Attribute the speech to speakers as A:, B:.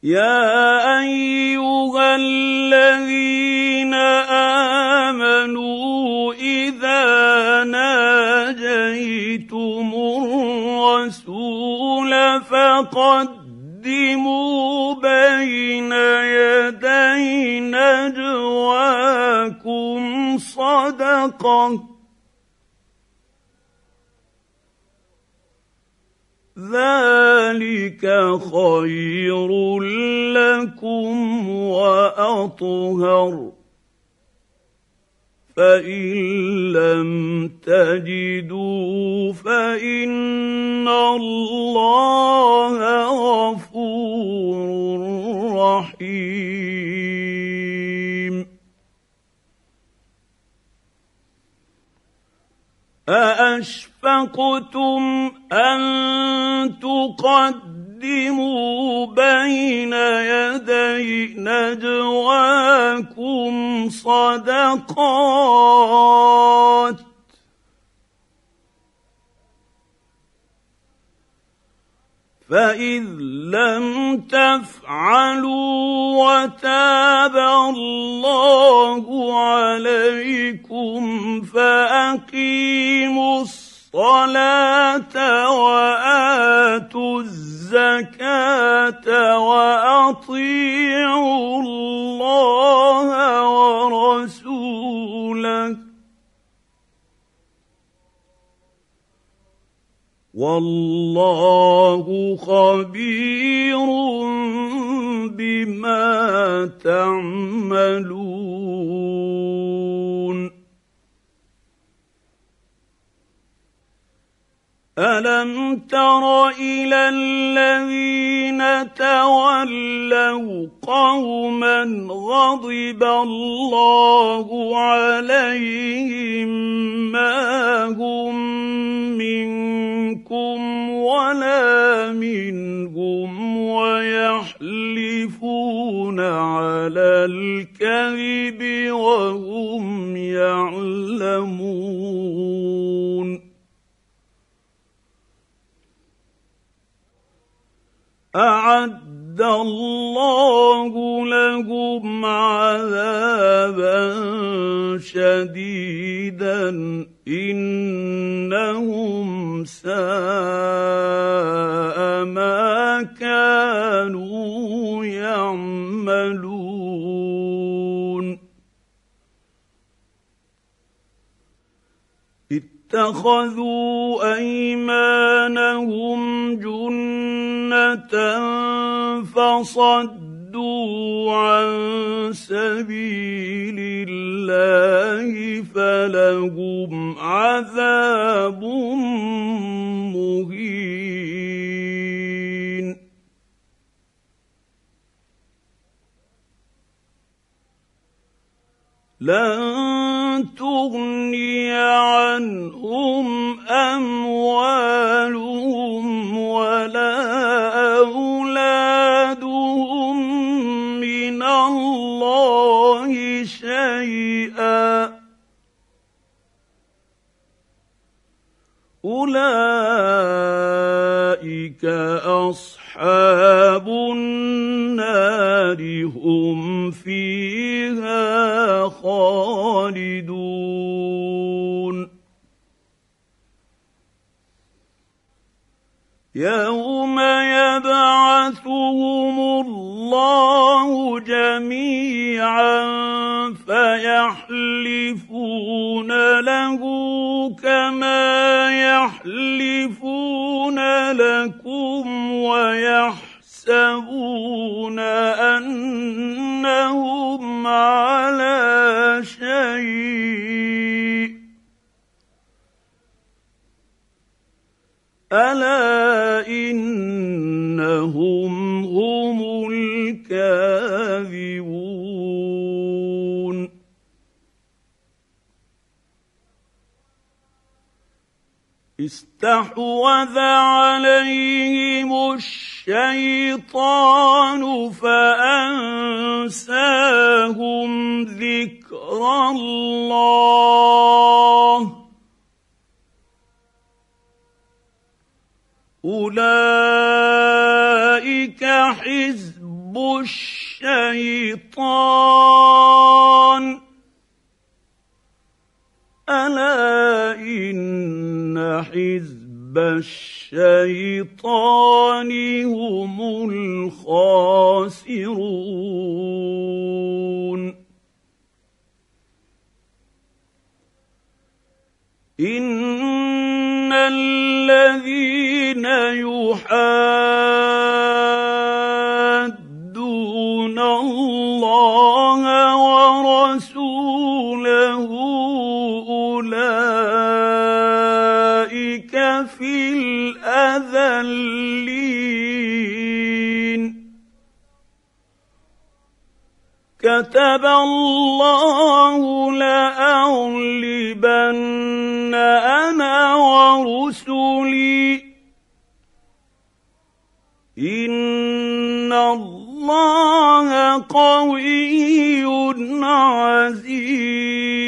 A: يا أيها الذين آمنوا إذا ناجيتم الرسول فقدموا بين يدي نجواكم صدقة ذلك خير لكم وأطهر فإن لم تجدوا فإن الله غفور رحيم أأشفقتم أن تقدموا بين يدي نجواكم صدقات فإذ لم تفعلوا وتاب الله عليكم فأقيموا الصلاة وآتوا الزكاة وأطيعوا الله ورسوله والله خبير بما تعملون ألم تر إلى الذين تولوا قوما غضب الله عليهم ما هم منكم ولا منهم ويحلفون على الكذب وهم يعلمون أعد الله لهم عذابا شديدا إنهم ساء ما كانوا يعملون اتخذوا أيمانهم جنة فصدوا عن سبيل الله فلهم عذاب مهين لن تغني عنهم أموالهم ولا أولادهم من الله شيئا أولئك أصحاب النار هم فيها خالدون يوم يبعثهم الله جميعا فيحلفون له كما يحلفون لكم ويحسبون أنهم على شيء ألا إنهم هم الكاذبون استحوذ عليهم الشيطان فأنساهم ذكر الله أولئك حزب الشيطان الا ان حزب الشيطان هم الخاسرون ان الذين يحادون الله ورسوله اولئك في الاذلين كتب الله لأغلبن أنا ورسلي إن الله قوي عزيز